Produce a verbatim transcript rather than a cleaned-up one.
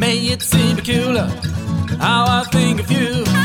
May it seem peculiar how I think of you.